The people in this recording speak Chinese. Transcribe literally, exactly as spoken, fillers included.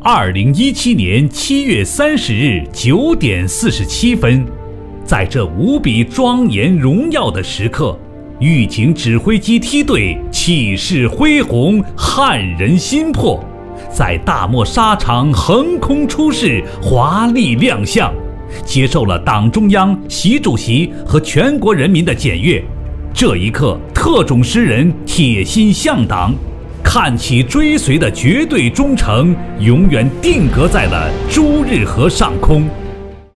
二零一七年七月三十日九点四十七分，在这无比庄严荣耀的时刻，预警指挥机梯队气势恢宏，撼人心魄，在大漠沙场横空出世，华丽亮相，接受了党中央、习主席和全国人民的检阅。这一刻，特种诗人铁心向党，看齐追随的绝对忠诚，永远定格在了朱日河上空。